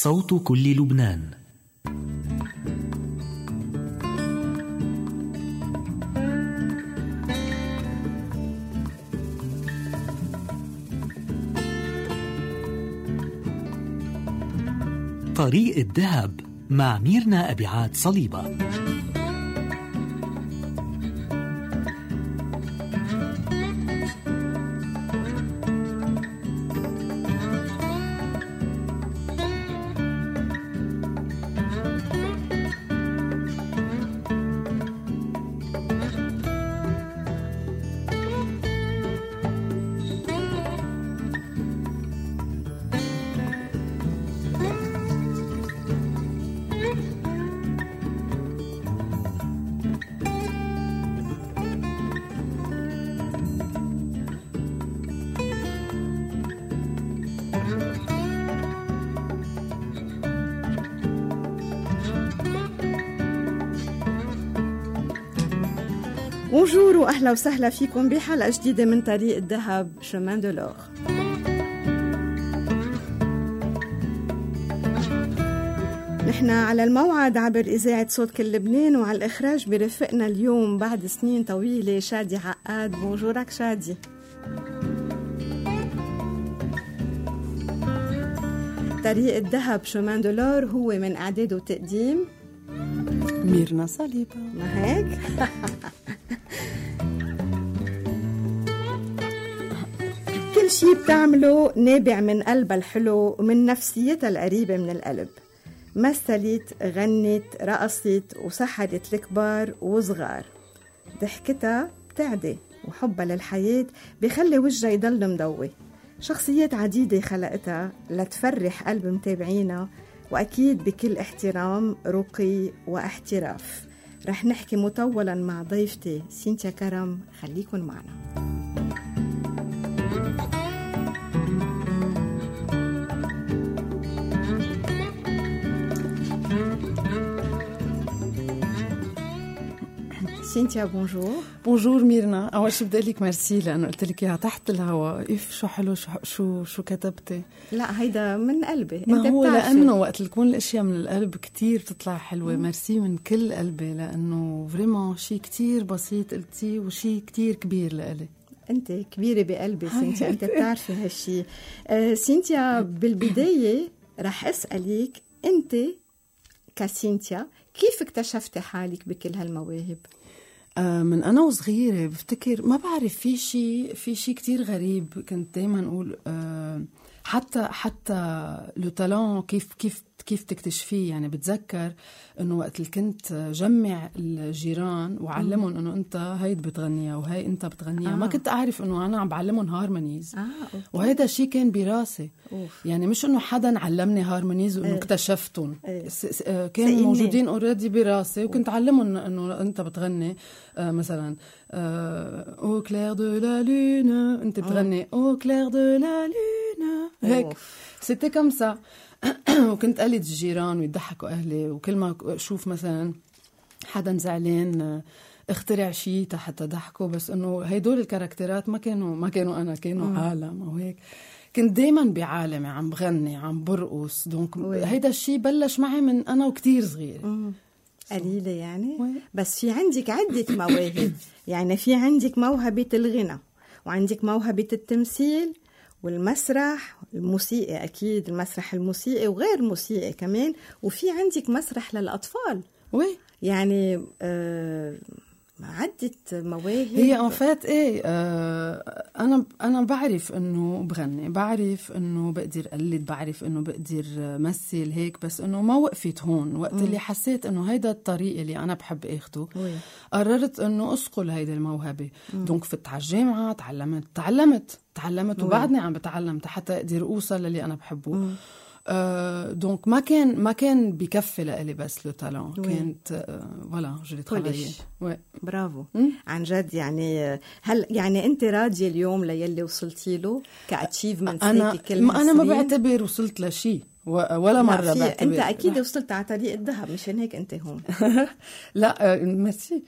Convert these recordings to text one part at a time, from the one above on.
صوت كل لبنان. طريق الذهب مع ميرنا أبيعات صليبة. بونجور وأهلا وسهلا فيكم بحلقة جديدة من طريق الذهب شمان دو لور. نحن على الموعد عبر إذاعة صوت كل لبنان، وعلى الإخراج برفقنا اليوم بعد سنين طويلة شادي عقاد. بونجورك شادي. طريق الذهب شمان دو لور هو من إعداد وتقديم ميرنا صليبة. ما هيك؟ كل شي بتعمله نابع من قلبها الحلو ومن نفسيتها القريبة من القلب. مثلت، غنت، رقصت وسحرت الكبار وصغار. ضحكتها بتعدي وحبها للحياة بيخلي وجهها يضل مضوي. شخصيات عديدة خلقتها لتفرح قلب متابعينا، وأكيد بكل احترام، رقي واحتراف. رح نحكي مطولا مع ضيفتي سينتيا كرم. خليكن معنا. سينتيا بونجور. بونجور ميرنا. أول شي بدي أقولك ميرسي لأنه قلت لك إياها تحت الهواء. شو حلو، شو كتبتي. لا هيدا من قلبي. ما هو لأنه وقت تكون الأشياء من القلب كتير بتطلع حلوة. ميرسي من كل قلبي، لأنه فريمون شي كتير بسيط قلتي وشي كتير كبير لإلي. أنت كبيرة بقلبي سينتيا، أنت بتعرفي هالشي. سينتيا بالبداية رح أسألك أنت كسينتيا كيف اكتشفتي حالك بكل هالمواهب؟ من أنا وصغيرة بفتكر، ما بعرف، في شيء كتير غريب. كنت دايما أقول حتى لو تالون كيف تكتشفيه. يعني بتذكر انه وقت اللي كنت جمع الجيران وعلمهم انه انت هيد بتغنيها وهي انت بتغنيها، ما كنت اعرف انه انا عم بعلمهم هارمونيز. وهذا الشيء كان براسي. يعني مش انه حدا علمني هارمونيز وانه اكتشفتهم. كانوا موجودين اوريدي براسي، وكنت علمهم انه انت بتغني مثلا او كلير دو لا لون، انت بتغني او كلير دو لا لون هيك. سيتي كم سا. وكنت قلد الجيران ويضحكوا أهلي، وكل ما أشوف مثلا حدا زعلان اخترع شيء حتى ضحكوا. بس إنه هيدول الكاركترات ما كانوا أنا، كانوا عالم وهيك. كنت دايما بعالمي عم بغني عم برقص. دونك هيدا الشيء بلش معي من أنا وكتير صغيرة. قليلة يعني. بس في عندك عدة مواهب. يعني في عندك موهبة الغنى، وعندك موهبة التمثيل والمسرح، الموسيقى أكيد، المسرح الموسيقي وغير الموسيقي كمان، وفي عندك مسرح للأطفال. يعني عدة مواهب. هي أنفات أنا بعرف إنه بغني، بعرف إنه بقدر أقلد، بعرف إنه بقدر مثل هيك. بس إنه ما وقفت هون. وقت اللي حسيت إنه هيدا الطريق اللي أنا بحب أخده، قررت إنه أسقل هيدا الموهبة. دونك فت على الجامعة، تعلمت وبعدني عم بتعلم حتى أقدر أوصل للي أنا بحبه. دونك ما كان بكفي لإلي بس لو تالون. كانت ولا جري تخليه. برافو عن جد. يعني هل يعني أنت راضية اليوم ليلي وصلتي له كأتشيفمنت؟ أنا ما بعتبر وصلت لشيء. ولا مرة بعتبر. انت اكيد وصلت على طريق الذهب، مشان هيك انت هون. لا ميرسي.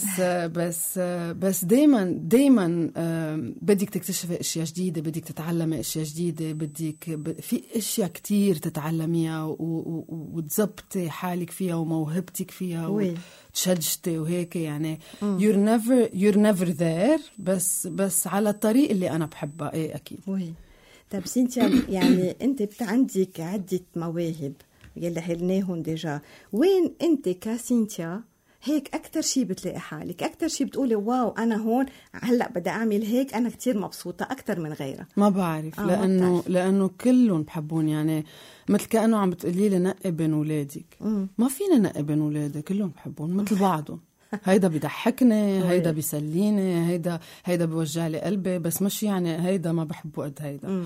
بس دايما بدك تكتشفي اشياء جديده، بدك تتعلمي اشياء جديده، في اشياء كتير تتعلميها وتزبطي حالك فيها وموهبتك فيها وتشجتي وهيك يعني. you're never there، بس على الطريق اللي انا بحبها. ايه اكيد. طب سينتيا، يعني انت عندك عدة مواهب يلي حلناهم ديجا، وين انت كسينتيا هيك اكتر شيء بتلاقي حالك، اكتر شيء بتقولي واو انا هون هلا بدي اعمل هيك، انا كتير مبسوطة اكتر من غيرها؟ ما بعرف. لانه كلهم بحبون، يعني مثل كأنه عم بتقولي لي نقي بين اولادك. ما فينا نقي بين اولادي، كلهم بحبون مثل بعضهم. هيدا بيضحكني، هيدا بيسليني، هيدا بيوجع لي قلبي، بس مش يعني هيدا ما بحبه قد هيدا.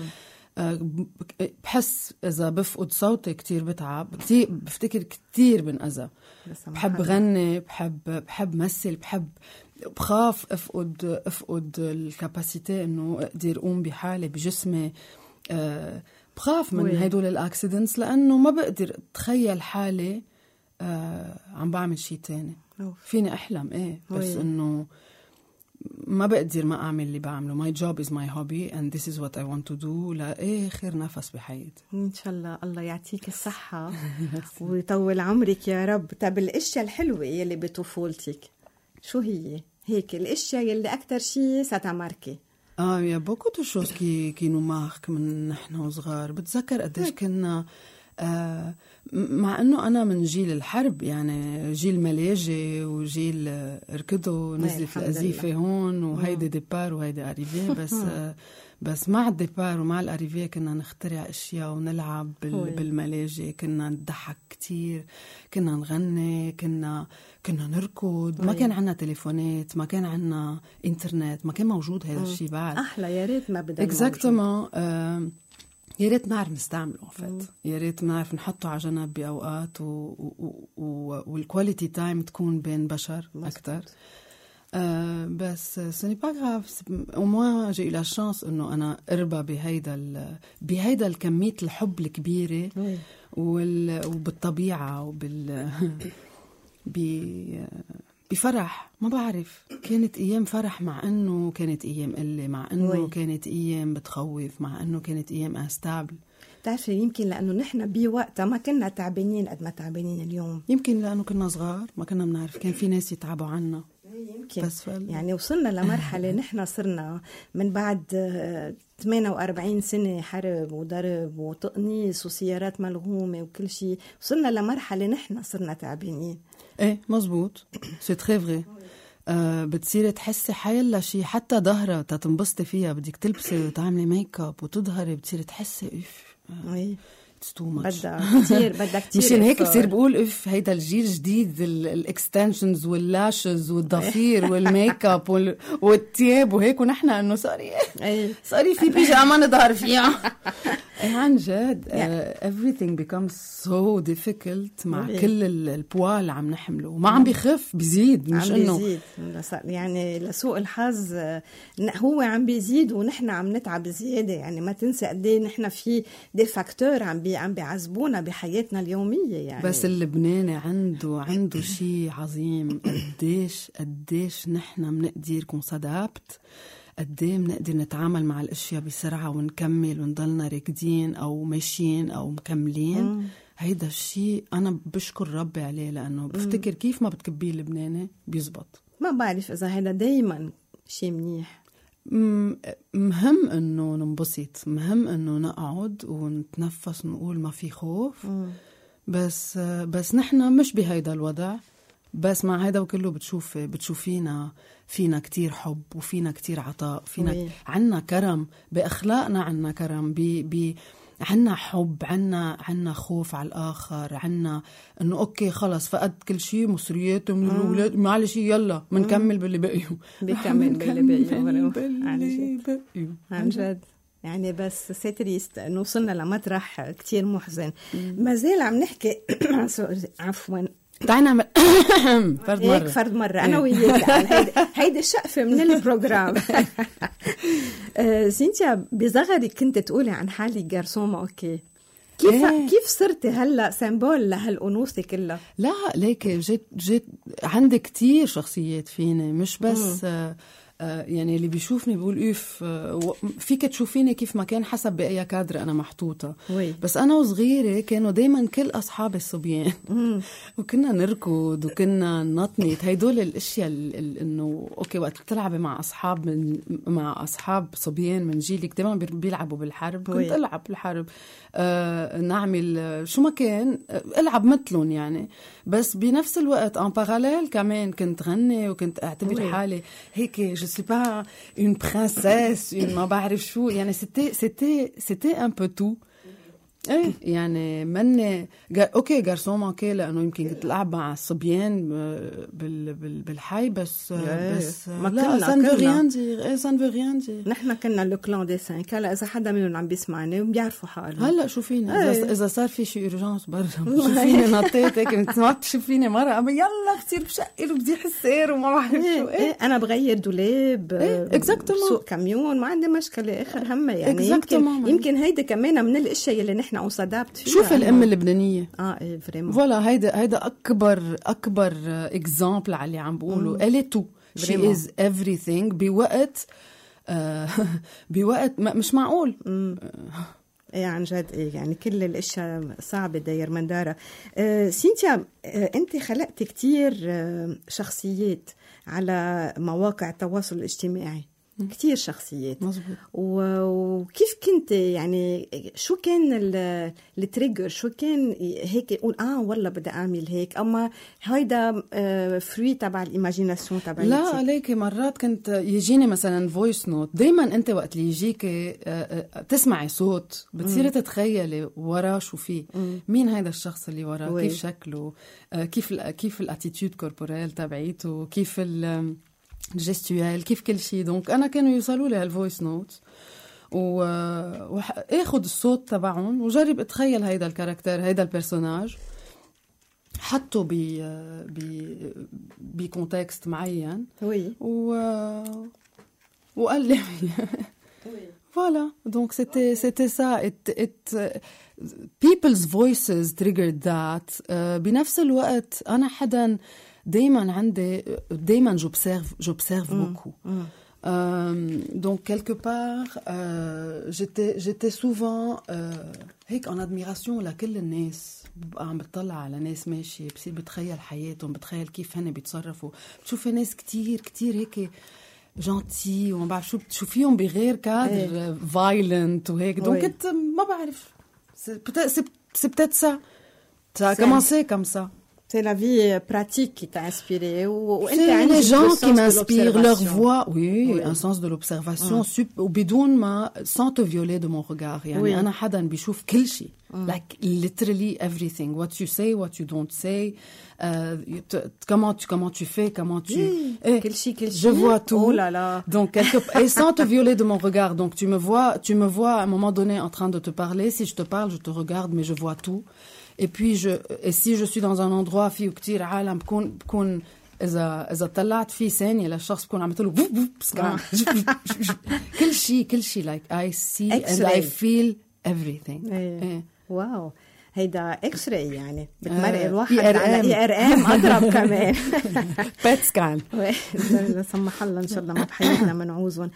بحس إذا بفقد صوتي كتير بتعب، كتير بفتكر كتير بنأذى. بحب غني، بحب مثل، بخاف أفقد الكاباسيتي إنه أقدر أقوم بحالي بجسمي. بخاف من هيدول الأكسيدنتس، لأنه ما بقدر أتخيل حالي عم بعمل شيء تاني. فيني أحلم بس إنه ما بقدر ما أعمل اللي بعمله. My job is my hobby and this is what I want to do لآخر نفس بحياتي. إن شاء الله الله يعطيك الصحة ويطول عمرك يا رب. طب الأشياء الحلوة يلي بطفولتك شو هي؟ هيك الأشياء يلي أكتر شيء ستماركي. يا beaucoup de choses qui nous marquent من نحن وصغار. بتذكر قديش كنا مع أنه أنا من جيل الحرب، يعني جيل ملاجئ وجيل ركضوا نزلت الأزيفة هون وهيدي ديبار وهيدي أريفي. بس مع الديبار ومع الأريفي كنا نخترع أشياء ونلعب بالملاجئ، كنا نضحك كتير، كنا نغني، كنا نركض. ما كان عنا تليفونات، ما كان عنا إنترنت، ما كان موجود هذا الشيء بعد. أحلى، يا ريت ما بدنا exactement. يا ريت نعرف نستعمله وفات، يا ريت نعرف نحطه على جنب بأوقات والكواليتي تايم تكون بين بشر أكتر. بس ce n'est pas grave. au moins j'ai eu la chance إنه أنا أربى بهيدا الكمية الحب الكبيرة وبالطبيعة بفرح. ما بعرف، كانت أيام فرح، مع أنه كانت أيام قلة، مع أنه كانت أيام بتخوف، مع أنه كانت أيام أستابل. تعرفي يمكن لأنه نحن بوقتها ما كنا تعبانين قد ما تعبانين اليوم. يمكن لأنه كنا صغار ما كنا بنعرف، كان في ناس يتعبوا عنا. يمكن بس يعني وصلنا لمرحلة نحن صرنا من بعد 48 سنة حرب وضرب وتقنيص وسيارات ملغومة وكل شيء، وصلنا لمرحلة نحن صرنا تعبانين. ايه مزبوط، سي تري فري. بتصيري تحسي حيلا شيء، حتى ظهرة تنبسطي فيها، بدك تلبسي وتعملي ميك اب وتظهري، بتصيري تحسي بدك كتير مشان هيك بصير بقول هيدا الجيل الجديد، الاكستنشنز واللاشز والضفير والميك اب والتياب وهيك، ونحن انه صاري في بيجاما نظهر فيها. عن جد everything becomes so difficult مع كل البوا اللي عم نحمله، وما عم بيخف، بيزيد، مش انه يعني لسوء الحظ هو عم بيزيد ونحن عم نتعب زياده. يعني ما تنسى قد ايه نحن في دي فاكتور عم بيعذبونا بحياتنا اليوميه. يعني بس اللبناني عنده شيء عظيم. قديش نحن بنقدر نكون صدابت، قديه بنقدر نتعامل مع الاشياء بسرعه ونكمل ونضلنا راكدين او ماشيين او مكملين. هيدا الشيء انا بشكر ربي عليه، لانه بفتكر كيف ما بتكبيه اللبناني بيزبط. ما بعرف اذا هيدا دايما شيء منيح. مهم انه ننبسط، مهم انه نقعد ونتنفس ونقول ما في خوف. بس نحن مش بهيدا الوضع. بس مع هيدا وكله بتشوفينا فينا كتير حب وفينا كتير عطاء، فينا عنا كرم بأخلاقنا، عنا كرم عنا حب، عنا خوف على الآخر، عنا إنه أوكي خلص فقد كل شيء، مصريات من الأولاد معلش يلا منكمل باللي بقيو، بيكمل باللي بقيو. عن جد يعني. بس سيتريست إنه وصلنا لمطرح كتير محزن. ما زال عم نحكي عفوا تعال نعمل فرد مرة أنا وياك. هيدا الشقفة من البروجرام. سينتيا بصغرك كنت تقولي عن حالي جارسون ما أوكي. كيف صرتي هلا سيمبول لهالأنوثة كلها؟ لا ليك جيت عندي كتير شخصيات فيني، مش بس يعني اللي بيشوفني بيقول اوف فيك تشوفيني كيف ما كان، حسب بأي كادر أنا محطوطة. بس أنا وصغيرة كانوا دايما كل أصحابي الصبيان وكنا نركض وكنا نطنط، هيدول الأشياء إنه أوكي وقت تلعبي مع أصحاب صبيان من جيلك دايما بيلعبوا بالحرب، كنت ألعب بالحرب، نعمل شو ما كان ألعب مثلهم يعني. بس بنفس الوقت en parallèle كمان كنت غني وكنت أعتبر حالي هيك je suis pas une princesse ما بعرف شو يعني. c'était un peu tout. ايه يعني مني اوكي جارسون مانكي لانه يمكن كنت العب مع الصبيان بالحي بس ما لا سان فو ريان دير سان فو ريان دير. نحن كنا لو كلان دي 5. هلا اذا حدا منهم عم بيسمعني وبيعرفوا حالهم هلا شوفيني اذا صار في شي اورجانس برا شوفيني نطيت هيك كنت ما تشوفيني مره اما يلا كثير بشقل وبدي حسير وما بعرف شو. انا بغير دولاب بسوق كاميون ما عندي مشكله اخر همه يعني. يمكن هيدا كمان من الاشياء اللي نحن وصدابت فيها. شوف الام اللبنانيه ايه فريمون فوالا هيدا اكبر اكزامبل على اللي عم بقوله. elle est tout she is everything بوقت مش معقول. ايه عن جد ايه يعني كل الاشياء صعبه داير من دارها. سينتيا انت خلقتي كتير شخصيات على مواقع التواصل الاجتماعي، كتير شخصيات. مزبوط. وكيف كنت يعني شو كان التريجر، شو كان هيك يقول والله بدي اعمل هيك، اما هيدا فري تبع الايماجيناسيون تبعتي؟ لا عليك مرات كنت يجيني مثلا فويس نوت. دايما انت وقت اللي يجيك تسمعي صوت بتصيري تتخيلي وراه شو فيه، مين هيدا الشخص اللي وراه، كيف شكله، كيف الاتيتيود كوربوريل تبعيته، كيف الجستيوال، كيف كل شيء. دونك أنا كانوا يوصلوا لي هالفويس نوت وآخذ الصوت تبعهم وجرب أتخيل هيدا الكاركتر هيدا البرسوناج حطه بكونتكست معين وقال لي voilà. Donc c'était ça. People's voices triggered that. بنفس الوقت أنا حدا دايما j'observe beaucoup. Donc quelque part j'étais souvent هيك en admiration لكل الناس. ببقى عم بتطلع على ناس ماشي بصير بتخيل حياتهم، بتخيل كيف هن بيتصرفوا، بتشوف ناس كتير هيك جانتي وما بعرف شو بتشوفيهم بغير كادر violent وهيك. دونك كنت ما بعرف c'est peut-être ça a commencé comme ça. C'est la vie pratique qui t'a inspiré. C'est les gens qui m'inspirent, leur voix, un sens de l'observation, sans te violer de mon regard. يعني أنا حدا بيشوف كل شيء, like literally everything. What you say, what you don't say, comment tu fais, comment tu... quel chic. Je vois tout. Oh là là. Donc, et sans te violer de mon regard. Donc, tu me vois à un moment donné en train de te parler. Si je te parle, je te regarde, mais je vois tout. Et puis si je suis dans un endroit فيه كتير عالم بكون إذا طلعت فيه ثانية للشخص بكون عملت له كل شيء like I see and I feel everything. واو هيدا اكس-راي يعني بتمرق الواحد على ERM اضرب كمان بيت سكان. لا سمح الله ان شاء الله ما بحياتنا منعوزهم.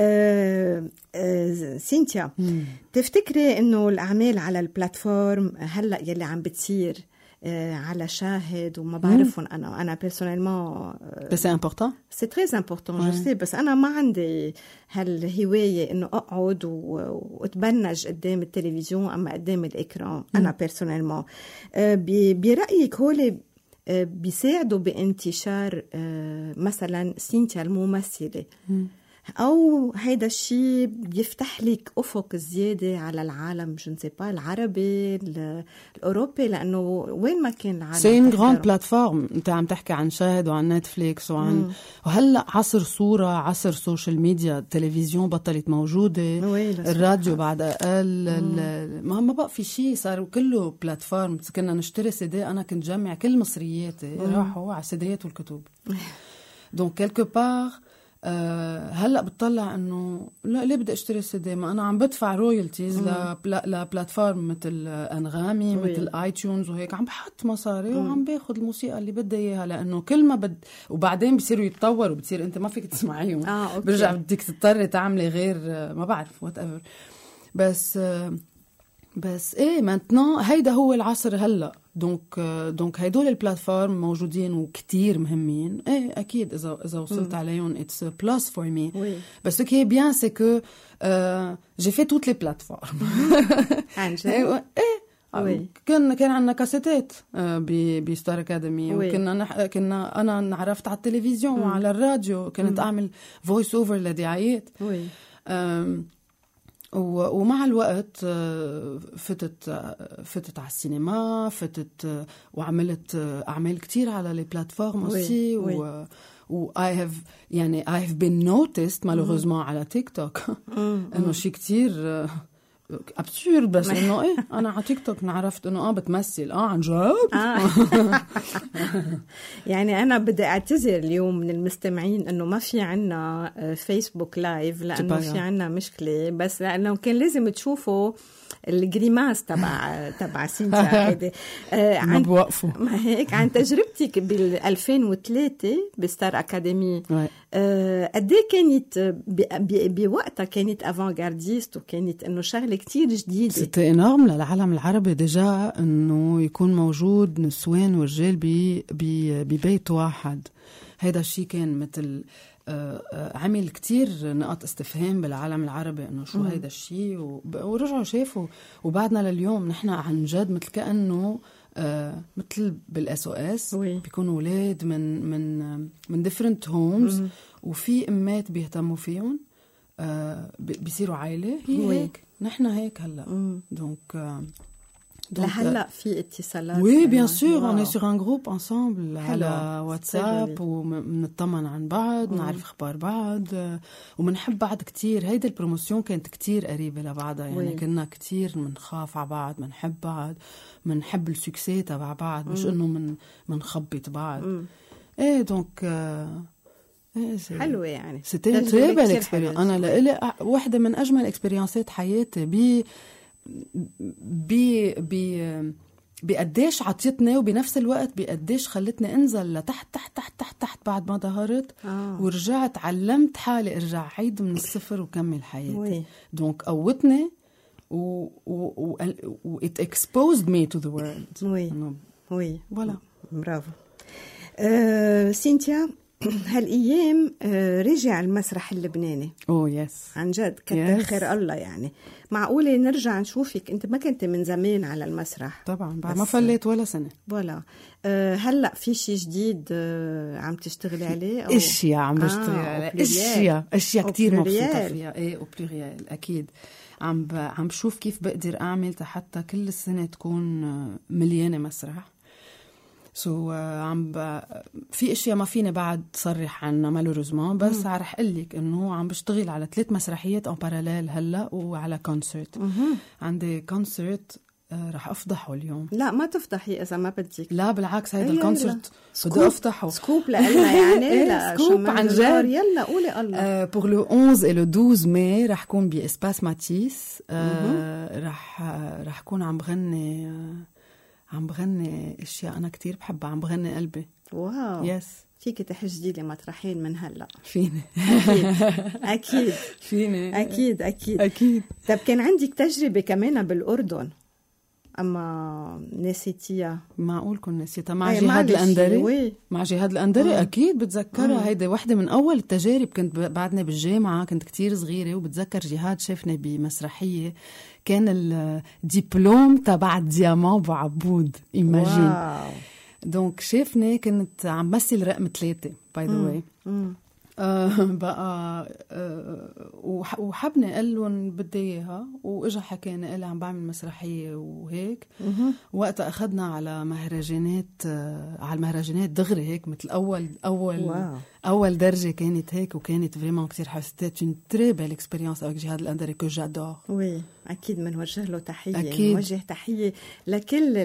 سينتيا تفتكري انه الاعمال على البلاتفورم هلا يلي عم بتصير على شاهد وما بعرفهم انا personnellement c'est important, c'est très important je sais. بس انا ما عندي هالهوايه انه اقعد واتبنج قدام التلفزيون اما قدام الاكران. انا personnellement برايك هول بيساعدوا بانتشار مثلا سينتيا الممثله أو هيدا الشيء بيفتح لك أفق زيادة على العالم العربي الأوروبي، لأنه وين ما كان العالم سي ان غراند بلاتفورم. أنت عم تحكي عن شاهد وعن نتفليكس وهلأ عصر صورة، عصر سوشيال ميديا، التلفزيون بطلت موجودة، الراديو بعد أقل، ما بقى في شيء، صار كله بلاتفورم. كنا نشتري CD، أنا كنت جمع كل مصرياتي راحوا على السيديات والكتب. دونك quelque part هلأ بتطلع انه لا ليه بدي اشتري CD؟ ما انا عم بدفع رويالتيز لبلاتفورم مثل انغامي مثل اي تيونز وهيك، عم بحط مصاري وعم باخد الموسيقى اللي بدي اياها، لانه كل ما وبعدين بصيروا يتطوروا، بتصير انت ما فيك تسمعيهم، برجع بدك تضطري تعملي غير ما بعرف وات ايفر. بس ايه مانتنا هيدا هو العصر هلا. دونك هيدول البلاتفورم موجودين وكتير مهمين. ايه اكيد اذا وصلت عليهم اتس بلس فور مي. بس ce qui est bien c'est que j'ai fait toutes les plateformes. ايه كان عندنا كاسيتات بستار اكاديمي، وكنا انا انعرفت على التلفزيون وعلى الراديو، كنت اعمل فويس اوفر لدعايات. ومع الوقت فتت على السينما، وعملت أعمال كتير على لي بلاتفورم aussi. و I have been noticed malheureusement على تيك توك إنه شيء كتير أبسورد، بس إنه إيه أنا على تيك توك نعرفت إنه بتمثل عن جد. يعني أنا بدي أعتذر اليوم من المستمعين إنه ما في عنا فيسبوك لايف، لأنه في عنا مشكلة، بس لأنه كان لازم تشوفوا الجريماس تبع سينتيا هيدي. ما بوقفوا. ما هيك عن تجربتك بال 2003 بستار أكاديمي، قد ايه كانت بوقتها كانت افانغارديست، وكانت انه شغله كتير جديده. سيتي انورم للعالم العربي ديجا انه يكون موجود نسوان ورجال ببيت واحد. هيدا الشيء كان مثل عمل كتير نقاط استفهام بالعالم العربي انه شو هيدا الشيء، ورجعوا شافوا. وبعدنا لليوم نحن عن جد مثل كأنه مثل بالSOS بيكونوا اولاد من different homes، وفي امات بيهتموا فيهم، بيصيروا عائله. هي هيك نحن هيك هلا. دونك لهلا في اتصالات. وي بيان سور اون سور ان جروب انسامبل على واتساب، وبنطمن عن بعض، نعرف اخبار بعض، وبنحب بعض كتير. هيدا البروموسيون كانت كتير قريبه لبعضها، يعني كنا كتير منخاف على بعض، منحب بعض، منحب السكسي تبع بعض، مش انه منخبط بعض. ايه دونك حلوه يعني. سيتي تري بيل اكسبيرينس. انا لإلي واحده من اجمل اكسبيرينسات حياتي بقديش عطيتني، وبنفس الوقت بقديش خلتني انزل لتحت تحت تحت تحت تحت بعد ما ظهرت. ورجعت علمت حالي ارجع عيد من الصفر وكمل حياتي. دونك قوتني و it exposed me to the world. وي فوالا. برافو. سينتيا، هالأيام رجع المسرح اللبناني. يس عن جد كتر خير الله. يعني معقولة نرجع نشوفك؟ انت ما كنت من زمان على المسرح طبعا، بعد ما فليت ولا سنة. ولا هلأ في شيء جديد عم تشتغلي عليه؟ اشياء عم بشتغل عليه، اشياء كتير مبسوطة فيها. ايه وبلوريال اكيد. عم بشوف كيف بقدر اعمل حتى كل السنة تكون مليانة مسرح. في اشياء ما فيني بعد صرح عنها مالوريزمون، بس رح قلك انه عم بشتغل على 3 مسرحيات ان باراليل هلا، وعلى كونسرت. عندي كونسرت رح افضحه اليوم. لا ما تفضحي اذا ما بدك. لا بالعكس، هيدا الكونسرت بدي افتحه سكوب لنا يعني. لا سكوب عن جد. يلا قولي الله. pour le 11 et le 12 ماي رح كون بإسباس ماتيس. رح كون عم بغني اشياء انا كتير بحبها. عم بغني قلبي. واو. يس. فيك تحجدي لي مطرحين من هلا؟ فيني. اكيد فيني. اكيد. طب كان عندك تجربه كمان بالاردن، اما نسيتيها؟ معقول كن نسيتها مع جهاد الأندري. مع جهاد الأندري اكيد بتذكرها. هيدا واحدة من اول التجارب. كنت بعدني بالجامعة، كنت كتير صغيرة، وبتذكر جهاد شافني بمسرحية كان الدبلوم تبع الديامون بعبود. إيماجين. دونك شافني كنت عم مثل رقم 3 باي ذا واي. بقى وحبني قال لهم بدي اياها، واجا حكاني قال عم بعمل مسرحيه وهيك. وقتها اخذنا على المهرجانات دغري هيك، مثل اول درجه كانت هيك، وكانت فريمون كثير حسيت une très belle expérience avec جهاد الأندري que j'adore. وي اكيد بنوجه له تحيه. أكيد. نوجه تحيه لكل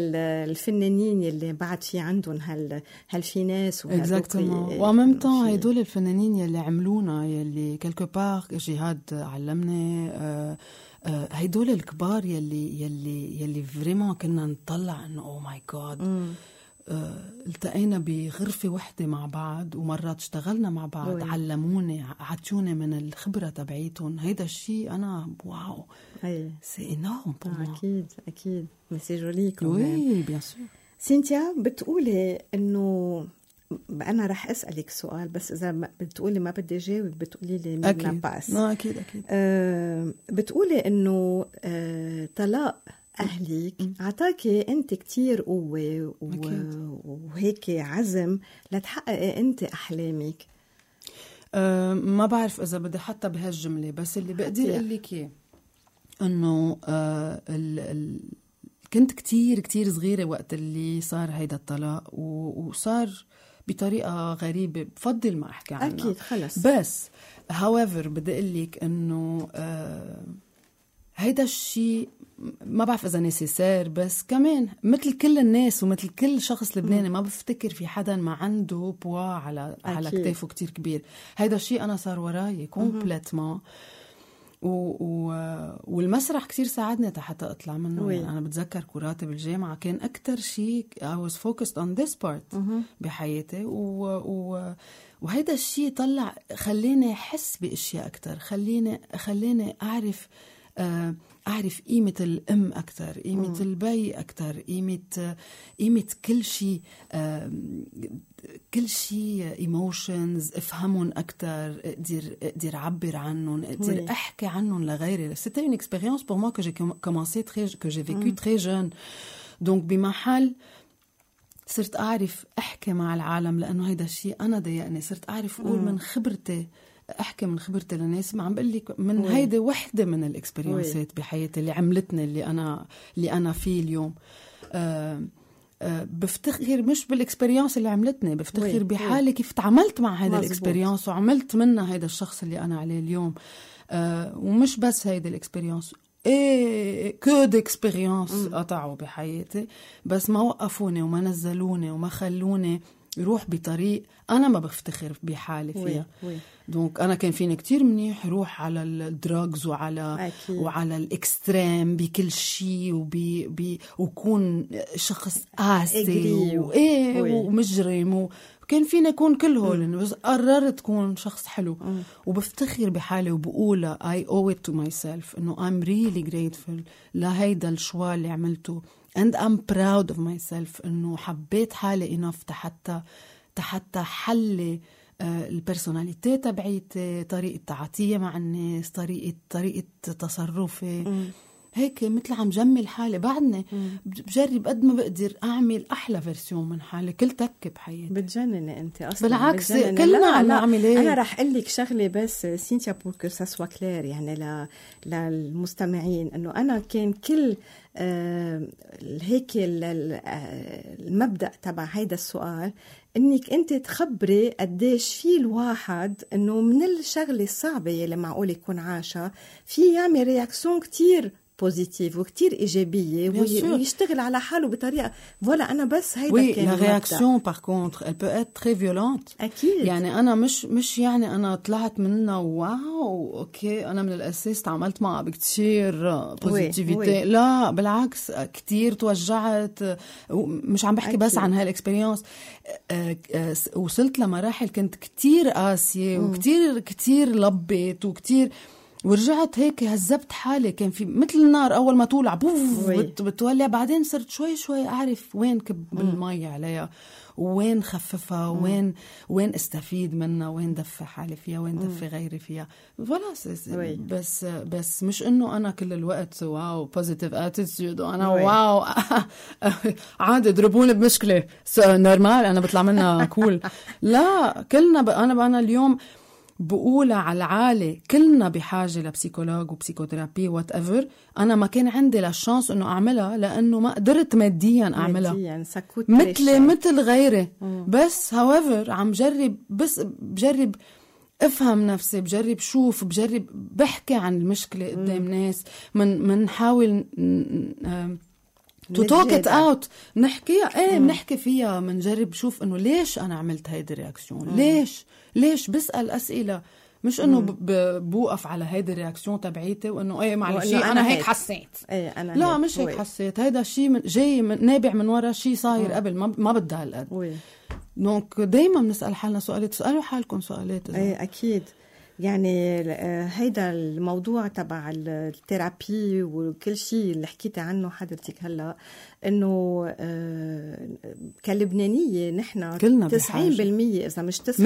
الفنانين اللي بعد في عندهم هالفيناس وهالرقي. ومن طون هيدول الفنانين يلي عملونا يلي كلكو بار جهاد علمني هيدول الكبار يلي فريمون كنا نطلع انه او ماي جاد. التقينا بغرفة وحدة مع بعض ومرات اشتغلنا مع بعض. علموني عطوني من الخبرة تبعيتهم. هيدا الشيء أنا واو سي إنورم بور موا. أكيد سي جولي وي بيان سور. سينتيا بتقولي إنه أنا رح أسألك سؤال بس إذا بتقولي ما بدي جاوب بتقولي لي منا باس. أكيد بتقولي إنه طلاق أهلك عطاكي أنت كتير قوة وهيك عزم لتحققي أنت أحلامك. ما بعرف إذا بدي حتى بهالجملة بس اللي بقدر أقول لك إنه كنت كتير صغيرة وقت اللي صار هيدا الطلاق وصار بطريقة غريبة. بفضل ما أحكي عنها أكيد خلص. بس however بدي أقول لك إنه هيدا الشيء ما بعرف إذا نسيسير بس كمان مثل كل الناس ومثل كل شخص لبناني ما بفتكر في حدا ما عنده بوا على كتافه كتير كبير. هيدا الشيء أنا صار وراي كومبليتمون والمسرح كتير ساعدني حتى أطلع منه. يعني أنا بتذكر كراتي بالجامعة كان أكتر شيء I was focused on this part بحياتي وهيدا الشيء طلع خليني أحس بأشياء أكتر. خليني أعرف قيمة الأم أكتر، قيمة البي أكتر، قيمة كل شيء emotions أفهمهم أكتر، أقدر أعبر عنهم، أقدر أحكي عنهم لغيري. C'était une expérience pour moi que j'ai vécu très jeune. Donc بمحل صرت أعرف أحكي مع العالم لأنه هيدا الشيء أنا ضايقني. صرت أعرف أقول من خبرتي، أحكي من خبرتي للناس. ما عم بقول لك من هيدا وحدة من الإكسبرينسات بحياتي اللي عملتني اللي أنا فيه اليوم. بفتخر مش بالإكسبرينس اللي عملتني، بفتخر بحالي كيف تعاملت مع هيدا الإكسبرينس وعملت منها هيدا الشخص اللي أنا عليه اليوم. ومش بس هيدا الإكسبرينس كو دإكسبرينس قطعوا بحياتي بس ما وقفوني وما نزلوني وما خلوني روح بطريق أنا ما بفتخر بحالي فيها. دونك أنا كان فيني كتير منيح روح على الدراجز وعلى الإكستريم بكل شيء وكون شخص قاسي ومجرم وكان فيني أكون كل هول بس قررت أكون شخص حلو وبفتخر بحالي وبقول I owe it to myself إنه I'm really grateful لهيدا الشوال اللي عملته and I'm proud of myself إنه حبيت حالي enough حتى حلي البرسوناليتي تبعيتي، طريقة تعاطية مع الناس، طريقة تصرفي هيك مثل عم جمل حالي. بعدني بجرب قد ما بقدر أعمل أحلى فيرسيون من حالي. كل تكة بحياتي بتجنني أنت أصلا. بالعكس كلنا عم نعمل إيه. أنا رح أقول لك شغلة بس سينتيا بور كو سا سوا كلير يعني للمستمعين إنه أنا كان كل هيك المبدأ تبع هيدا السؤال إنك أنت تخبري قديش في الواحد إنه من الشغلة الصعبة اللي معقول يكون عاشها في يعمل رياكسيون كتير بوزيتيف وكتير إيجابية ويشتغل على حاله بطريقة فوالا. أنا بس هيدا كان لا رياكسيون باغ كونتر elle peut être très violente. أكيد يعني أنا مش يعني أنا طلعت منها واو أوكي أنا من الأساس تعاملت معها بكتير بوزيتيفيتي. لا بالعكس كتير توجعت. مش عم بحكي بس عن هالإكسبرينس. وصلت لمراحل كنت كتير قاسية وكتير لبت وكتير ورجعت هيك هزبت حالي. كان في مثل النار أول ما تولع بوف بتولع. بعدين صرت شوي أعرف وين كب المي عليها وين خففها وين استفيد منها وين دفع حالي فيها وين دفع غيري فيها. بس مش إنه أنا كل الوقت واو positive attitude وأنا واو عادي ضربوني بمشكلة نورمال أنا بطلع منها كول. لا كلنا أنا اليوم بقولها على العالي كلنا بحاجة لبسيكولوج وبسيكوترابي وات ايفر. أنا ما كان عندي للشانس إنه أعملها لأنه ما قدرت ماديا أعملها مثل غيري. بس however عم بجرب أفهم نفسي، بجرب بحكي عن المشكلة قدام ناس، من حاول to talk it out نحكيها بنحكي فيها منجرب شوف انه ليش انا عملت هيدي الرياكسيون ليش بسأل أسئلة مش انه بوقف على هيدي الرياكسيون تبعيتي وانه معلش انا هيك حسيت لا مش هيك حسيت هيدا شيء جاي جاي من ورا شيء صاير قبل ما بدها هالقد دونك دايما بنسأل حالنا سؤالات تسألوا حالكم سؤالات اكيد يعني هيدا الموضوع تبع الثيرابي وكل شيء اللي حكيت عنه حضرتك هلا انه كلبنانيه نحن 90% اذا مش 99% 120%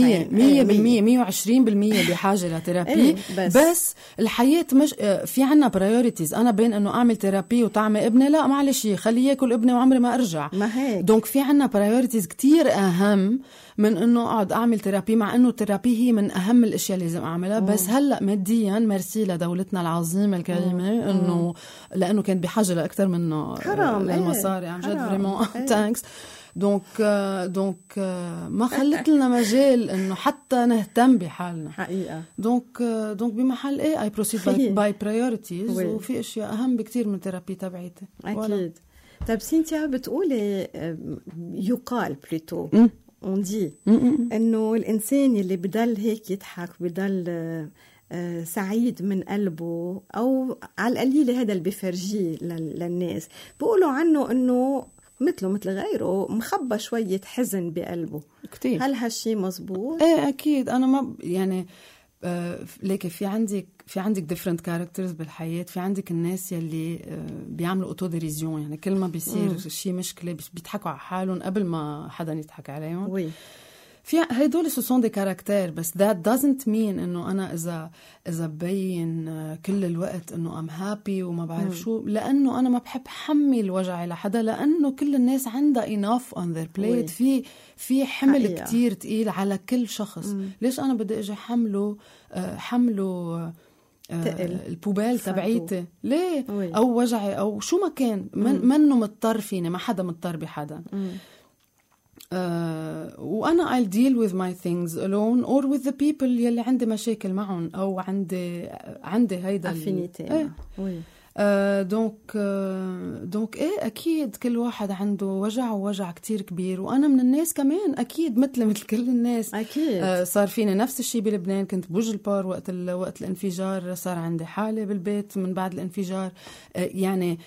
بحاجه لثيرابي بس الحياه مش في عنا برايورتيز انا بين انه اعمل ثيرابي وطعمي ابني لا معلش خليه ياكل ابني وعمري ما ارجع ما هيك دونك في عنا برايورتيز كتير اهم من انه اقعد اعمل ثيرابي مع انه الثيرابي هي من اهم الاشياء اللي لازم اعملها بس هلا ماديا ميرسي لدولتنا العظيمه الكريمه انه لانه كان بحاجه لاكثر منه للمصاري عن جد فريمون تانكس دونك ما خلت لنا مجال انه حتى نهتم بحالنا حقيقه دونك بمحل اي بروسيد باي برايورتيز وفي اشياء اهم بكتير من الثيرابي تبعيتي اكيد طيب سينتيا بتقولي يقال بليتو on dit انه الانسان اللي بدل هيك يضحك بدل سعيد من قلبه او على القليله هذا اللي بيفرجيه للناس بيقولوا عنه انه مثله مثل غيره مخبى شويه حزن بقلبه كتير. هل هالشي مزبوط؟ ايه اكيد انا ما يعني لكن في عندك different characters بالحياة في عندك الناس يلي بيعملوا اوتوديريزيون يعني كل ما بيصير شيء مشكلة بيضحكوا على حالهم قبل ما حدا يضحك عليهم في هيدول سوسون دي كاركتير بس that doesn't mean انه انا اذا ببين كل الوقت انه I'm happy وما بعرف شو لانه انا ما بحب حمل وجعي لحدا لانه كل الناس عندها enough on their plate في حمل حقيقة. كتير تقيل على كل شخص ليش انا بدي اجي حمله البوبال تبعيتي ليه او وجعي او شو ما كان منه مضطر فيني ما حدا مضطر بحدا وأنا I'll deal with my things alone or with the people يلي عندي مشاكل معهم أو عندي هيدا affinité دونك أكيد كل واحد عنده وجع كتير كبير وأنا من الناس كمان أكيد مثل كل الناس أكيد صار فيني نفس الشيء بلبنان كنت بوجه البار وقت الانفجار صار عندي حالة بالبيت من بعد الانفجار يعني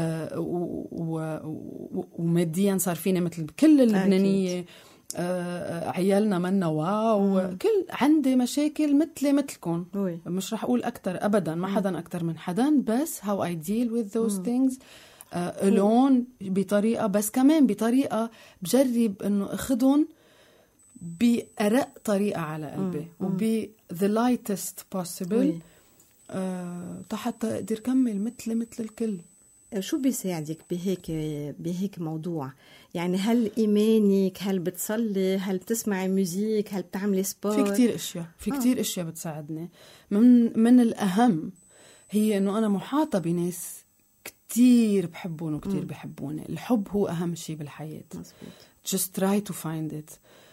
وماديا صار فينا مثل كل اللبنانية عيالنا منا واو كل عندي مشاكل مثلكم مش رح أقول أكتر أبدا ما حدا أكتر من حدا بس how I deal with those things alone بطريقة بس كمان بطريقة بجرب أنه أخذهم بأرق طريقة على قلبي وب the lightest possible حتى أقدر كمل مثل الكل. شو بيساعدك بهيك موضوع يعني هل إيمانك هل بتصلي هل بتسمعي موزيك هل بتعملي سبور في كتير أشياء بتساعدني من الأهم هي إنه أنا محاطة بناس كتير بحبون وكتير بحبوني الحب هو أهم شيء بالحياة just try to find it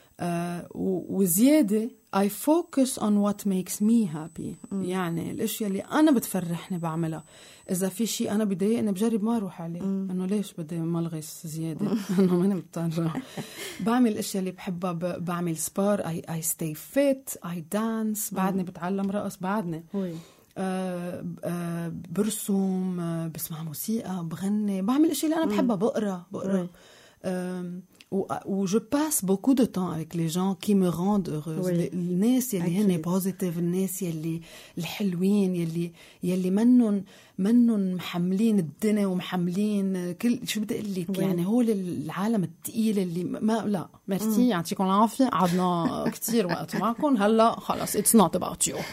وزيادة I focus on what makes me happy يعني الاشياء اللي انا بتفرحني بعملها اذا في شيء انا بضايقني بجرب ما اروح عليه انه ليش بدي ملغص زياده انه ماني مضطره بعمل الاشياء اللي بحبها بعمل سبار I stay fit I dance بعدني بتعلم رقص بعدني برسم بسمع موسيقى بغني بعمل الاشياء اللي انا بحبها بقرا je passe beaucoup de temps avec les gens qui me rendent heureuse الناس يلي هن positive الناس يلي الحلوين يلي منن محملين الدنيا ومحملين كل شو بدي اقول لك يعني هو العالم الثقيل اللي ما لا ميرسي يعطيكم العافيه قعدنا كتير وقت معكم هلا خلص it's not about you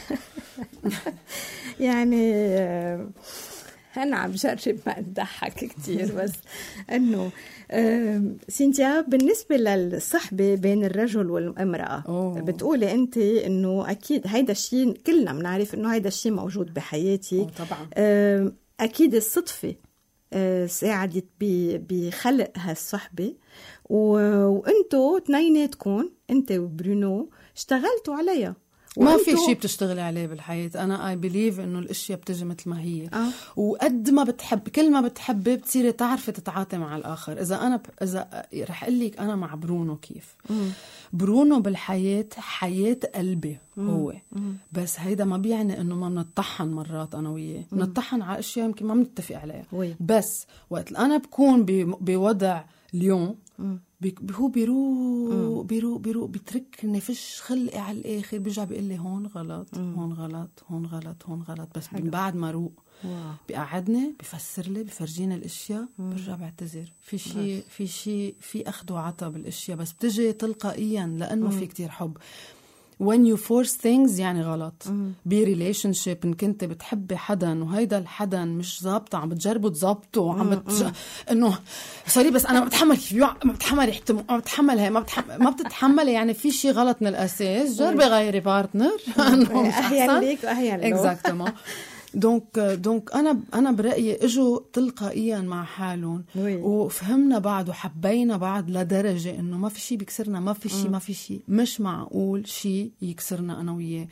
يعني أنا عم جرب ما أضحك كتير بس إنه سينتيا بالنسبة للصحبة بين الرجل والامرأة بتقولي أنت إنه أكيد هيدا الشيء كلنا بنعرف إنه هيدا الشيء موجود بحياتي طبعا أكيد الصدفة ساعدت بخلق هالصحبة وأنتوا تنيناتكم أنت وبرونو اشتغلتوا عليها ما في شيء بتشتغلي عليه بالحياة. أنا I believe إنه الأشياء بتجي مثل ما هي. وقد ما بتحب، كل ما بتحبي بتصيري تعرفي تتعاطي مع الآخر. إذا رح أقلك أنا مع برونو كيف. برونو بالحياة حياة قلبي هو. بس هيدا ما بيعني إنه ما بنطحن مرات أنا وياه. بنطحن على أشياء يمكن ما بنتفق عليها. بس وقت أنا بكون بوضع اليوم هو بيروق بيتركني فيش خلقي على الآخر، بيرجع بيقول لي هون غلط هون غلط هون غلط هون غلط. بس من بعد ما روق بيقعدني بيفسر لي بيفرجينا الاشياء، برجع بعتذر. في اخذ وعطا بالاشياء، بس بتجي تلقائيا لانه في كتير حب. when you force things يعني غلط. بريليشنشيب ان كنت بتحبي حدا وهيدا الحدا مش ظابطه، عم بتجربوا تظبطوا، عم انه سوري بس انا ما بتحمل ما بتحمل يحتم، ما بتحمل هي ما بتتحملي يعني في شيء غلط من الاساس. جربي غيري بارتنر انه احيانا ليك واحيانا اكزاكتومون. دونك انا برايي اجوا تلقائيا مع حالهم وفهمنا بعض وحبينا بعض لدرجه انه ما في شيء بيكسرنا، ما في شيء مش معقول شيء يكسرنا انا وياه.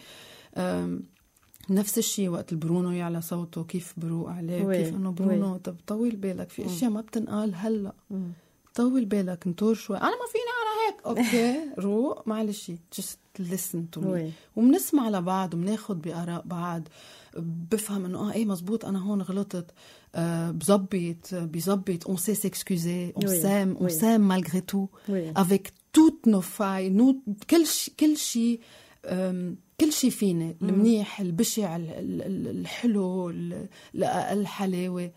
نفس الشيء وقت البرونو يعلى صوته كيف بروق عليه، كيف انه برونو طب طول بالك في اشياء ما بتنقال هلا، طول بالك انطر شوي، انا ما فيني انا هيك اوكي روق معلش just listen to me. وبنسمع لبعض وبناخد بآراء بعض، بفهم انه ايه مزبوط انا هون غلطت، بيزبط on sait s'excuser, on s'aime malgré tout avec toutes nos failles, كل شيء فينا، المنيح البشع الحلو الأقل حلاوة،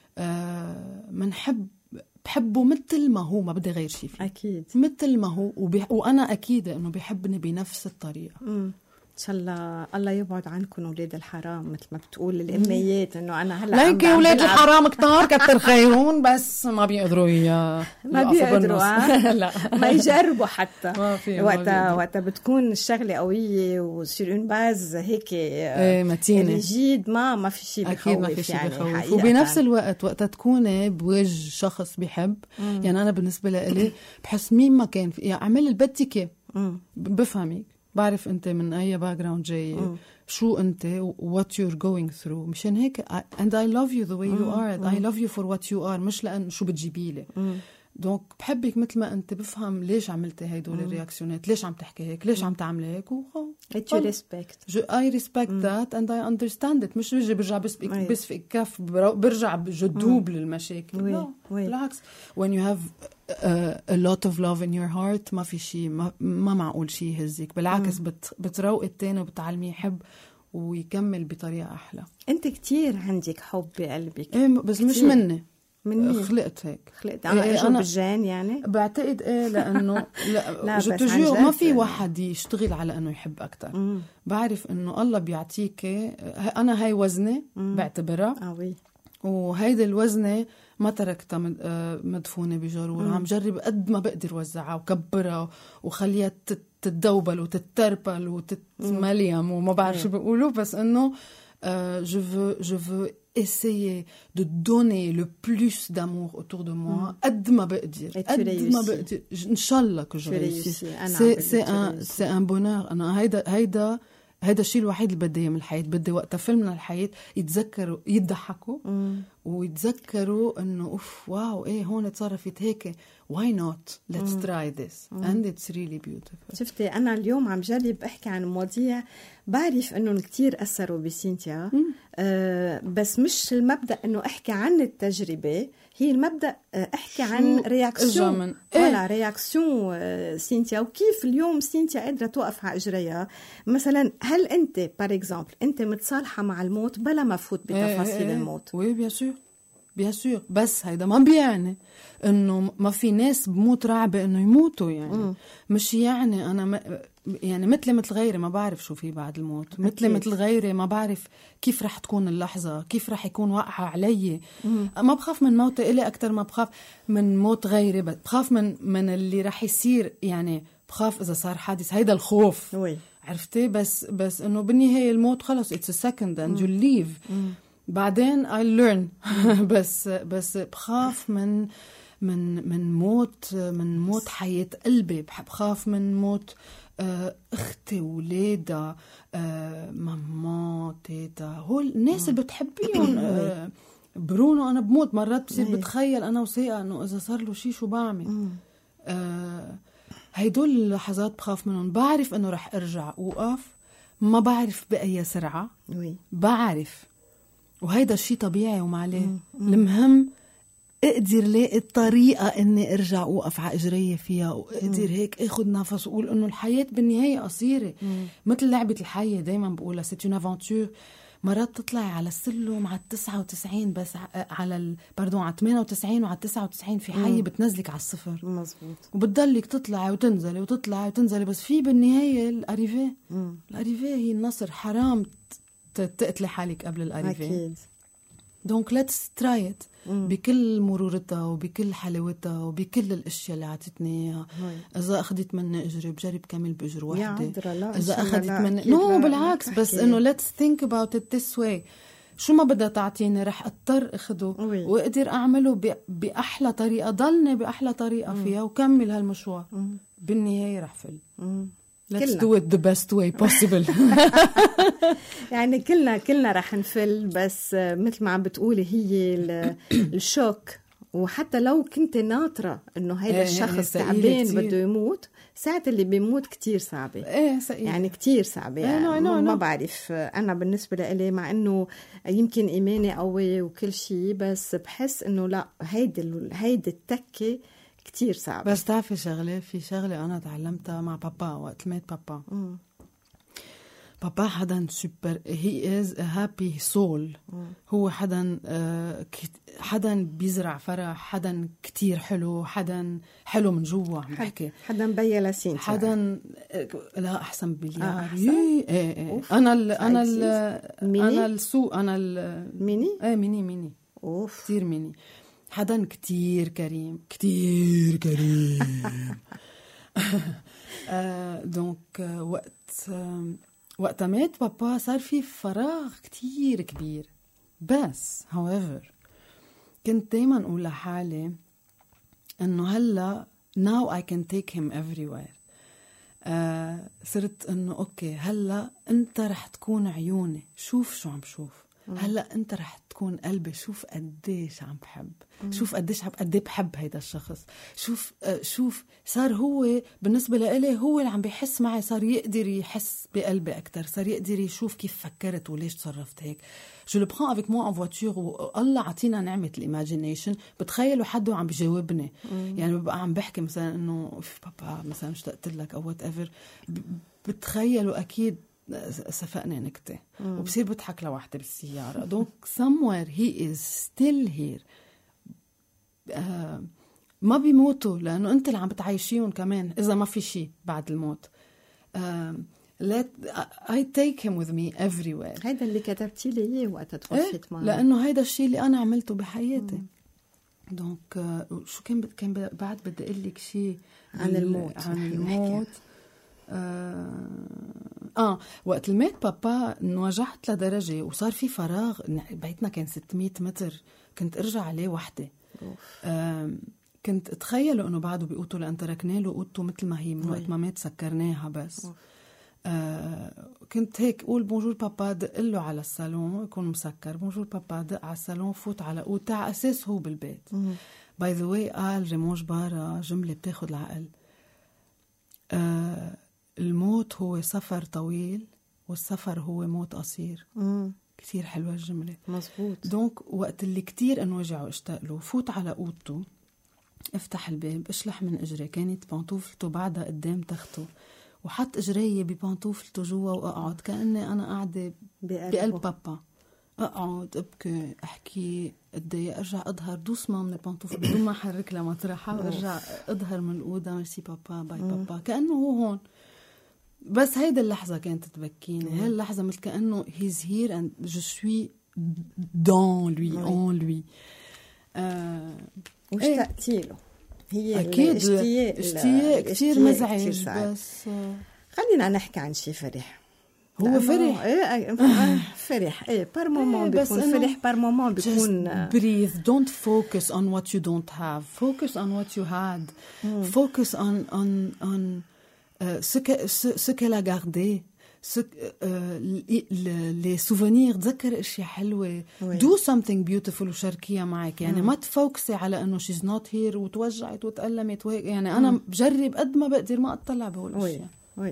بحبه مثل ما هو، ما بدي غير شيء فيه أكيد مثل ما هو، وأنا أكيد إنه بيحبني بنفس الطريقة. إن شاء الله يبعد عنكم أولاد الحرام مثل ما بتقول الأمنيات، إنه أنا هلا لايك أولاد الحرام كتار كتر خيرون بس ما بيقدروا ما بيقدروا لا ما يجربوا حتى وقتا بتكون الشغلة قوية وشيرون باز هيك متينة جيد ما في شيء بخوف يعني. وبنفس الوقت وقتا تكوني بوجه شخص بيحب يعني أنا بالنسبة لي بحس مين ما كان يعني أعمل البديكي بفهمك، بعرف أنت من أي باك جراوند جاي، شو أنت what you're going through، مشان هيك and I love you the way you are I love you for what you are، مش لأن شو بتجيبيلي. دونك بحبك مثل ما أنت، بفهم ليش عملتي هيدول الرياكسيونات، ليش عم تحكي هيك، ليش عم تعملي هيك، you respect I respect that and I understand it. مش برجع بس في كف برجع جدوب للمشاكل، بالعكس when you have a lot of love in your heart ما في شيء ما معقول شيء يهزك، بالعكس بتروق التاني وبتعلميه يحب ويكمل بطريقة أحلى. أنت كتير عندك حب بقلبك بس كتير. مش مني خلقت هيك، خلقت أنا بالجان يعني بعتقد لأنه لا ما في واحد يشتغل على أنه يحب أكتر. بعرف أنه الله بيعطيك، أنا هاي وزنة بعتبرها وهيدا الوزنة ما تركتها مدفونة بجرور، عم جرب قد ما بقدر وزعها وكبرها وخليها تتدوبل وتتربل وتتمليم وما بعرف شو بيقولوا، بس إنه je veux essayer de donner le plus d'amour autour de moi قد ما بقدر إن شاء الله que je réussisse. c'est un bonheur. أنا هيدا الشيء الوحيد اللي بدي من الحياة. بدي وقت فيلمنا الحياة يتذكروا يضحكوا ويتذكروا إنه أوف واو إيه هون تصرفت هيك، why not let's try this and it's really beautiful. شفتي أنا اليوم عم جرب أحكي عن مواضيع بعرف إنه كتير أثروا بسينتيا، بس مش المبدأ إنه أحكي عن التجربة، هي المبدأ أحكي عن رياكسيون ولا رياكسيون سينتيا، وكيف اليوم سينتيا قادرة توقف على إجريها. مثلا هل أنت بار إكزامبل أنت متصالحة مع الموت بلا ما فوت بتفاصيل الموت؟ وي بيان سور بس هيدا ما بيعني إنه ما في ناس بموت رعبة إنه يموتوا يعني مش يعني أنا يعني مثل غيري ما بعرف شو في بعد الموت، مثل غيري ما بعرف كيف رح تكون اللحظة، كيف رح يكون وقعها علي. ما بخاف من موت إلي أكتر ما بخاف من موت غيري، بخاف من اللي رح يصير، يعني بخاف إذا صار حادث، هيدا الخوف عرفتي. بس إنه بالنهاية الموت خلص it's a second and you leave. بعدين I learn بس بخاف من من موت حياة قلبي، بخاف من موت اختي ولادها، ماما تيتا، هول الناس اللي بتحبيهم. برونو انا بموت مرات، بصير بتخيل انا وسيئة انه اذا صار له شيء شو بعمل. هيدول اللحظات بخاف منهم. بعرف انه رح ارجع اوقف، ما بعرف بأي سرعة، بعرف، وهيدا الشيء طبيعي وما عليه. المهم اقدر لاقي الطريقة اني ارجع اوقف على اجري فيها، واقدر هيك اخد نفس واقول انه الحياة بالنهاية قصيرة. مثل لعبة الحياة دايما بقولها، سيت اون افونتور. مرات تطلعي على السلم على 99 بس على على 98 وعلى 99 في حي بتنزلك على الصفر. مزبوط. وبتضلك تطلعي وتنزلي وتطلعي وتنزلي، بس في بالنهاية الأريفي. الأريفي هي النصر. حرام تقتلي حالك قبل الأريفي. أكيد. دونك ليتس تراي ات بكل مرورتها وبكل حلاوتها وبكل الاشياء اللي عطتني اياها. اذا اخذت مني اجري بجرب كامل باجر واحده، اذا اخذت مني نو بالعكس، بس انه ليتس ثينك اباوت ات ذس واي. شو ما بدها تعطيني رح اضطر اخده واقدر اعمله باحلى طريقه، ضلني باحلى طريقه فيها وكمل هالمشوار. بالنهايه رح فل. Let's do it the best way possible. يعني كلنا رح نفل، بس مثل ما عم بتقولي هي الشوك. وحتى لو كنت ناطرة انه هيدا الشخص تعبان بده يموت، ساعة اللي بيموت كتير صعبة. يعني كتير صعبة. يعني ما بعرف انا بالنسبة لي، مع انه يمكن ايماني قوي وكل شيء، بس بحس انه لا، هيدي التكة كتير صعب. بس تعرفي في شغلة أنا تعلمتها مع بابا وقت مات بابا. بابا حدا سوبر، he is a happy soul. هو حدا بيزرع فرح، حدا كتير حلو، حدا حلو من جوا. عم بحكي حدا بيلاسين، حدا لا أحسن بليار. أنا السوق، أنا ميني. ميني كتير ميني. حدا كتير كريم. دونك وقت مات بابا صار في فراغ كتير كبير. بس however كنت دايما أقول لحالي إنه هلا now I can take him everywhere. صرت إنه أوكي، هلا أنت رح تكون عيوني، شوف شو عم شوف. هلا انت رح تكون قلبي، شوف قديش عم بحب، شوف قديش قد بحب هيدا الشخص. شوف صار هو بالنسبه لإلي هو اللي عم بيحس معي، صار يقدر يحس بقلبي اكثر، صار يقدر يشوف كيف فكرت وليش تصرفت هيك. جو لو برون افيك مو ان فواتور، والله عطينا نعمه الايماجينيشن. بتخيلوا حدا عم بيجاوبني، يعني ببقى عم بحكي مثلا انه بابا مثلا اشتقت لك او وات ايفر، بتخيلوا اكيد سفقنا نكتة، وبصير بضحك لوحدة بالسيارة. دونك somewhere he is still here. ما بيموتوا، لأنه أنت اللي عم بتعيشيهم كمان إذا ما في شيء بعد الموت. I take him with me everywhere. هيدا اللي كتبتي لي إياه وقت توفيت معي، لأنه هيدا الشيء اللي أنا عملته بحياتي. دونك شو كان بعد بدي أقول لك شيء عن الموت. وقت المات بابا نوجعت لدرجة وصار في فراغ. بيتنا كان 600 متر، كنت ارجع عليه وحدة. كنت اتخيلوا انه بعده بيقوتوا، لان تركنا له قوته مثل ما هي من وقت ما مات، سكرناها بس. كنت هيك قول بونجور بابا، دق له على الصالون يكون مسكر، بونجور بابا، دق على الصالون، فوت على قوته على اساس هو بالبيت. باي ذا واي قال ريمون جبارة جملة بتاخد العقل. الموت هو سفر طويل، والسفر هو موت قصير. كتير حلوة الجملة. مزبوط. دونك وقت اللي كتير انوجع واشتاق له، فوت على قوته، افتح الباب، اشلح من اجري، كانت بانطوفلته بعدها قدام تخته، وحط اجري ببانطوفلته جوا، واقعد كأني انا قاعدة بقلب بابا. اقعد ابكي، احكي، اتضايق، ارجع اظهر دوسما من البانطوفل بدون ما احرك لها مطرحها، وارجع اظهر من الأوضة، ميرسي بابا، باي بابا، كأنه هو هون. بس هيدا اللحظة كانت تبكيني. هاي اللحظة مثل كأنه he's here and je suis dans lui, en lui. واشتقتي له. هي أكيد اشتياق كتير مزعج. بس خلينا نحكي عن شي فرح. هو فرح. ايه فرح، ايه بار مومون بيكون فرح، بار مومون بيكون breathe. Don't focus on what you don't have. Focus on what you had. Focus on ce qu'elle a gardé. les souvenirs. تذكر اشياء حلوه. do something beautiful وشاركيها معك. يعني ما تفوكسي على انه she's not here وتوجعت وتألمت وهيك. يعني انا بجرب قد ما بقدر ما اطلع بهول الاشياء.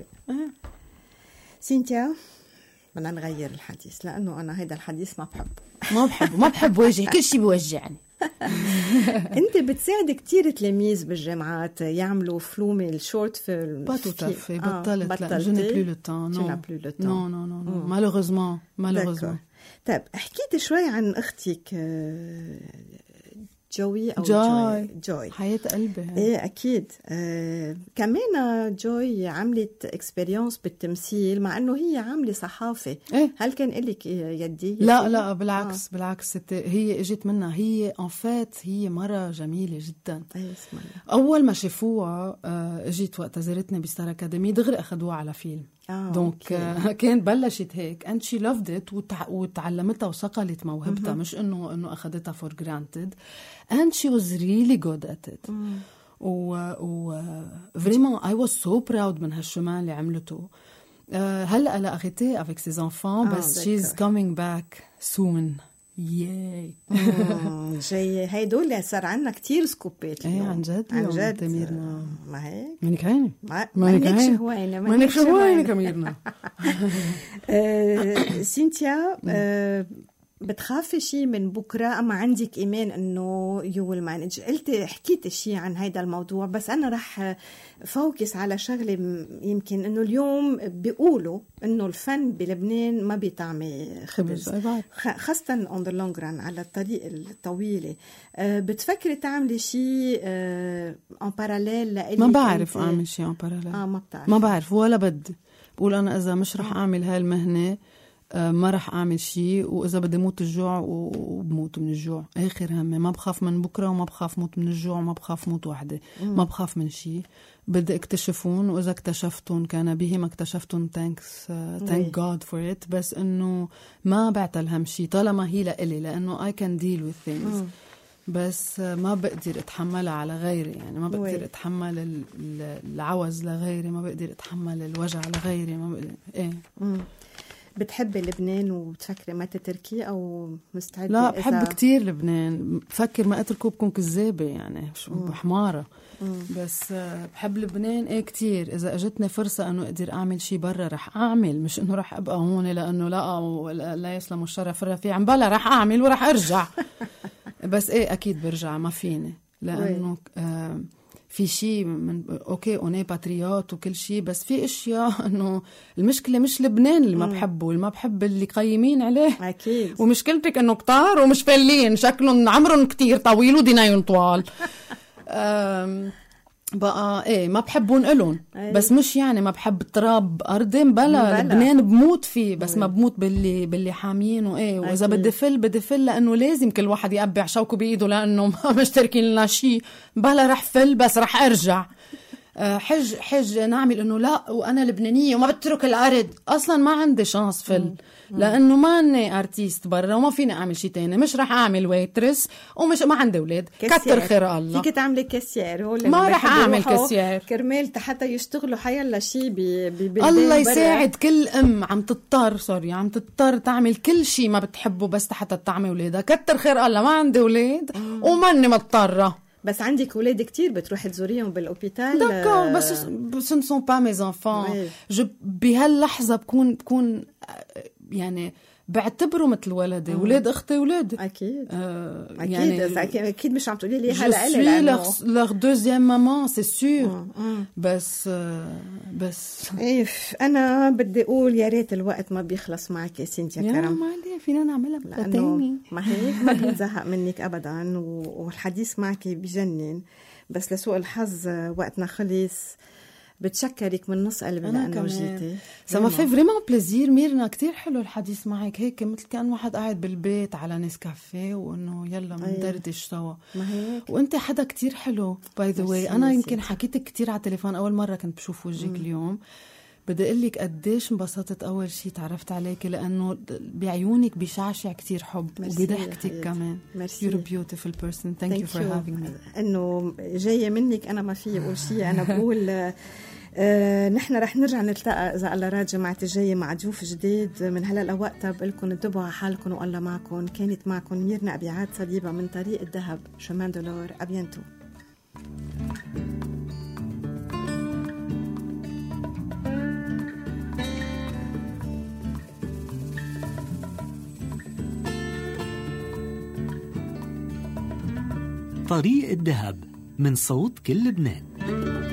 سينتيا، بدنا نغير الحديث لانه انا هيدا الحديث ما بحب وجه، كل شيء بوجعني. انت بتساعد كتير تلاميذ بالجامعات يعملوا فلومي الشورت فيلم. بطلت لا je n'ai plus le temps. non malheureusement. طيب حكيت شوي عن اختك جوي أو جوي حياة قلبي. ايه اكيد. كمان جوي عملت اكسبيرينس بالتمثيل مع انه هي عامله صحافه. هل كان لك يدي؟ لا بالعكس هي اجت منها. هي ان فات هي مره جميله جدا. اول ما شافوها اجت وقت زارتني بستار اكاديمي دغري اخذوها على فيلم. دونك كان بلشت هيك and she loved it وتعلمتها وصقلت موهبتها. مش انه اخذتها for granted and she was really good at it. vraiment I was so proud من هالشمان اللي عملته. هلا لا أغيتي avec ses enfants بس she's coming back soon. ياي جاي هيدول صار عنا كتير سكوبات اليوم. عن جد ميرنا. ما هيك منك عيني منك شهوينة كميرنا. سينتيا، بتخافي شيء من بكرة أما عندك إيمان أنه you will manage؟ حكيت شيء عن هيدا الموضوع بس أنا رح فوكس على شغلة. يمكن أنه اليوم بيقولوا أنه الفن بلبنان ما بيطعمي خبز، خاصة on the long run على الطريق الطويلة. بتفكري تعملي شيء en parallel لإلي؟ ما بعرف أعمل شيء en parallel. ما بعرف ولا بدي. بقول أنا إذا مش رح أعمل هاي المهنة ما رح أعمل شيء، وإذا بدي موت الجوع وبموت من الجوع. آخر همي ما بخاف من بكرة وما بخاف موت من الجوع وما بخاف موت وحدة. ما بخاف من شيء. بدي اكتشفون وإذا اكتشفتون كان به، ما اكتشفتون thank God for it. بس إنه ما بعتل هم شيء طالما هي لإلي، لأنه I can deal with things. بس ما بقدر اتحملها على غيري. يعني ما بقدر اتحمل العوز لغيري، ما بقدر اتحمل الوجع لغيري، ما بقدر. بتحبي لبنان وبتفكري ما تتركيه أو مستعدة؟ لا بحب كتير لبنان. بفكر ما أتركه بكون كذابة يعني بحمارة. بس بحب لبنان كتير. إذا أجتني فرصة أنه أقدر أعمل شي برا رح أعمل، مش أنه رح أبقى هون لأنه لا يسلم الشرف الرفيع عم بلا رح أعمل ورح أرجع. بس أكيد برجع، ما فيني لأنه في شيء من اوكي اوني باتريوت وكل شيء، بس في اشياء انه المشكله مش لبنان اللي ما بحبه، اللي ما بحب اللي قيمين عليه اكيد. ومشكلتك انه كتار ومش فلين، شكلهم عمرهم كتير طويل ودينايهم طوال. بقى ما بحبون إلون. بس مش يعني ما بحب تراب أرضي بلا لبنان بموت فيه، بس ما بموت باللي حامينه. وإذا بدي فل لأنه لازم كل واحد يقبع شوكه بإيده لأنه ما مشتركين لنا شيء. بلا رح فل بس رح أرجع حج نعمل إنه لا وأنا لبنانية وما بترك الأرض. أصلا ما عندي شانس فل لأنه ما أني أرتيست برا وما فيني أعمل شيء تاني. مش رح أعمل ويترس ومش ما عندي أولاد. كتر خير الله. فيك تعملي كاسير. ما رح أعمل كاسير كرمال حتى يشتغلوا حيلا شيء الله يساعد كل أم عم تضطر تعمل كل شيء ما بتحبه بس حتى تعمل أولادها. كتر خير الله. ما عندي أولاد وما أني مضطرة. بس عندك ولاد كتير بتروحي تزوريهم بالأوبيتال. داكور بس ne sont pas mes enfants. بهاللحظة بكون يعني بعتبره مثل ولدي. ولاد أختي ولاد أكيد. يعني أكيد مش عم تقولي لي هلا je suis leur deuxième maman c'est sûr. بس أنا بدي أقول يا ريت الوقت ما بيخلص معك يا سينتيا كرم. ما عليه فينا نعملها لأنه ما هيك ما بنزهق منك أبدا والحديث معك بجنن. بس لسوء الحظ وقتنا خلص. بتشكرك من نص قلبي لأنه جيتي. سما في فريمون بليزير ميرنا. كتير حلو الحديث معك هيك مثل كأن واحد قاعد بالبيت على نسكافيه وإنه يلا مندردش سوا. وأنت حدا كتير حلو باي ذا واي. أنا يمكن حكيتك كتير على التليفون. أول مرة كنت بشوف وجهك اليوم بدي أقول لك قديش انبسطت أول شيء تعرفت عليك، لأنه بعيونك بيشعشع كتير حب وبضحكتك كمان. ميرسي. You're a beautiful person. Thank you for having me. إنه جاية منك أنا ما في أقول شيء. أنا بقول نحن رح نرجع نلتقى إذا الله راد جماعة الجاية مع ضيوف جديد. من هلا لوقتها بقلكم انتبهوا على حالكم والله معكم. كانت معكم ميرنا أبيعاد صليبة من طريق الذهب شمان دولار. أبينتو. طريق الذهب من صوت كل لبنان.